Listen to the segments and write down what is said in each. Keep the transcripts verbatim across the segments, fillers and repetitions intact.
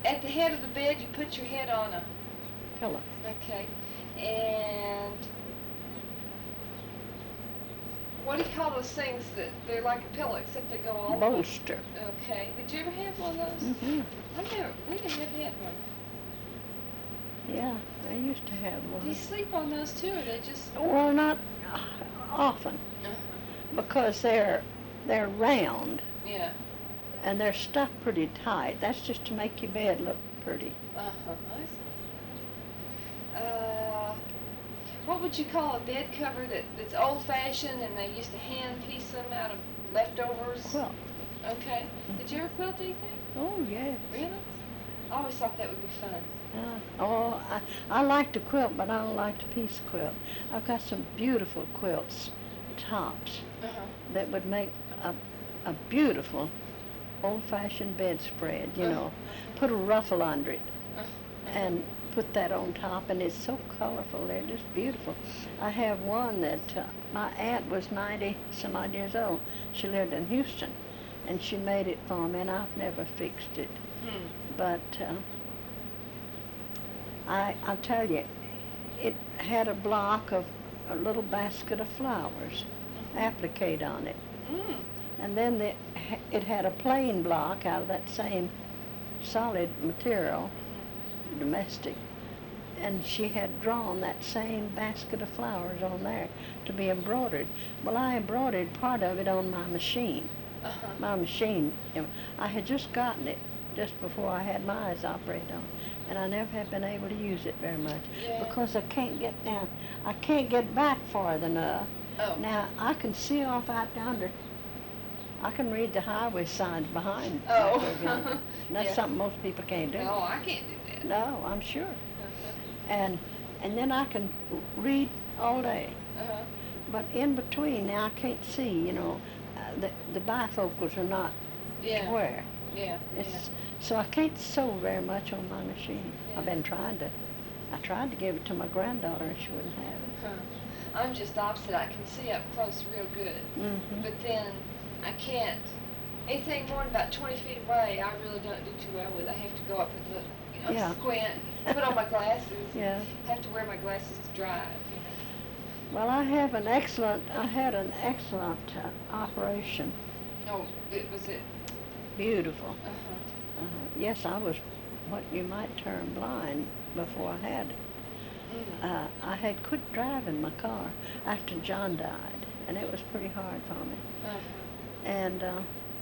at the head of the bed, you put your head on a pillow. Okay. And what do you call those things that they're like a pillow except they go all Bolster. Okay. Did you ever have one of those? Mm-hmm. I never. We never had one. Yeah, I used to have one. Do you sleep on those too, or they just? Well, not often, Uh-huh. because they're they're round. Yeah. And they're stuffed pretty tight. That's just to make your bed look pretty. Uh-huh. I see. Uh, what would you call a bed cover that, that's old-fashioned and they used to hand piece them out of leftovers? Quilt. Okay. Did you ever quilt anything? Oh, yeah. Really? I always thought that would be fun. Uh, oh, I, I like to quilt, but I don't like to piece quilt. I've got some beautiful quilts, tops, Uh-huh. that would make a, a beautiful old-fashioned bedspread, you know. Put a ruffle under it and put that on top, and it's so colorful. They're just beautiful. I have one that uh, my aunt was ninety some odd years old. She lived in Houston, and she made it for me, and I've never fixed it. Hmm. But uh, I, I'll tell you, it had a block of a little basket of flowers appliqued on it. Mm. And then the, it had a plain block out of that same solid material, domestic, and she had drawn that same basket of flowers on there to be embroidered. Well, I embroidered part of it on my machine. Uh-huh. My machine, you know, I had just gotten it just before I had my eyes operated on, and I never have been able to use it very much Yeah. because I can't get down. I can't get back farther enough. Oh. Now, I can see off out yonder. I can read the highway signs behind. Oh. back over yonder. That's Yeah. something most people can't do. No, I can't do that. No, I'm sure. Uh-huh. And and then I can read all day. Uh-huh. But in between, now I can't see, you know, uh, the, the bifocals are not Yeah. square. Yeah. It's, Yeah. So I can't sew very much on my machine. Yeah. I've been trying to. I tried to give it to my granddaughter and she wouldn't have it. Huh. I'm just opposite. I can see up close real good. Mm-hmm. But then I can't. Anything more than about twenty feet away, I really don't do too well with. I have to go up and look, you know, Yeah. squint, put on my glasses. Yeah. Have to wear my glasses to drive. You know. Well, I have an excellent, I had an excellent uh, operation. Oh, it was it. Beautiful. Uh-huh. Uh, yes, I was what you might term blind before I had it. Mm. Uh, I had quit driving my car after John died, and it was pretty hard for me. Uh-huh. And uh,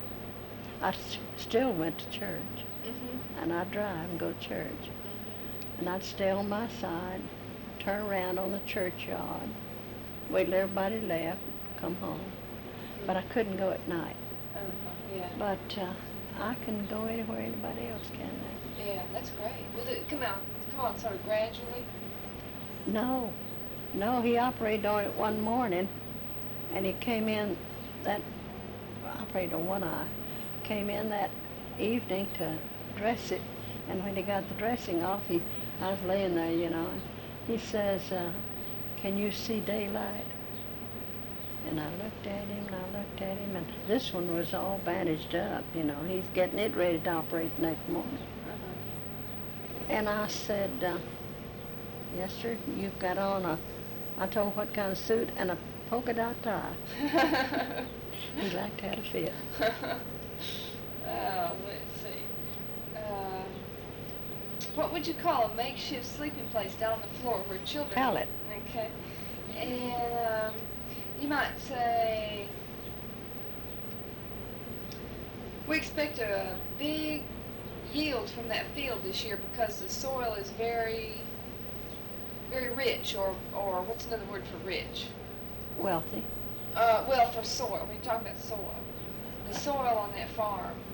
I s- still went to church, Mm-hmm. and I'd drive and go to church. Mm-hmm. And I'd stay on my side, turn around on the churchyard, wait till everybody left, come home. But I couldn't go at night. Uh-huh. Yeah. But uh, I can go anywhere anybody else can now. Yeah, that's great. Well, did it come out, come on, sort of gradually? No, no, he operated on it one morning, and he came in that, operated on one eye, came in that evening to dress it, and when he got the dressing off, he, I was laying there, you know, and he says, uh, can you see daylight? And I looked at him, and I looked at him, and this one was all bandaged up, you know, he's getting it ready to operate the next morning. Uh-huh. And I said, uh, yes, sir, you've got on a, I told him what kind of suit, and a polka dot tie. He liked how to fit. Oh, let's see. Um, what would you call a makeshift sleeping place down on the floor where children... Pallet. Okay. And um, you might say, we expect a big yield from that field this year because the soil is very, very rich, or, or what's another word for rich? Wealthy. Uh, well, for soil. We're talking about soil. The soil on that farm